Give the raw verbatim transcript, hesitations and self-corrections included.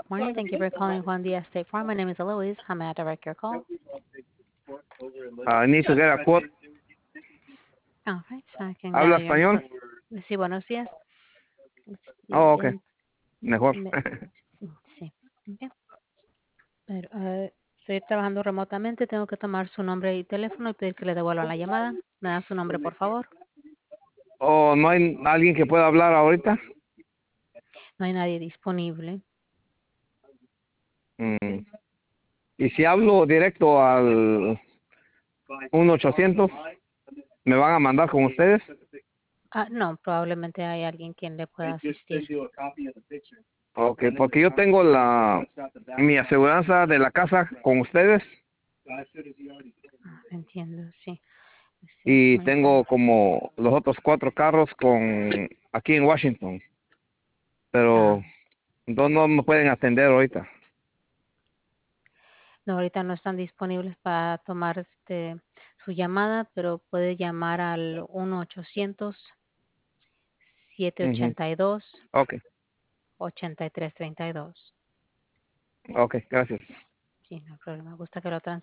morning. Thank you for calling Juan Diaz State Farm. My name is Eloise. How may I direct your call? I need to get a quote. All right, so I can ¿Habla gather your español? info. Sí, buenos días. Oh, Sí, okay. en- Mejor. me- sí. Ok. Pero, eh, estoy trabajando remotamente. Tengo que tomar su nombre y teléfono y pedir que le devuelvan la llamada. ¿Me da su nombre, por favor? ¿O no hay alguien que pueda hablar ahorita? No hay nadie disponible. Mm. Y si hablo directo al uno ochocientos, ¿me van a mandar con ustedes? Ah, no, probablemente hay alguien quien le pueda asistir. Ok, porque yo tengo la mi aseguranza de la casa con ustedes Ah, entiendo, sí. Sí, y ahorita. tengo como los otros cuatro carros con aquí en Washington, Ah, pero no, no me pueden atender ahorita. no, ahorita no están disponibles para tomar este su llamada, pero puede llamar al uno ochocientos siete Ujú. ochenta y dos Ok, ochenta y tres treinta y dos. ok, gracias. Sí, no hay problema. Gusta que lo transfiera.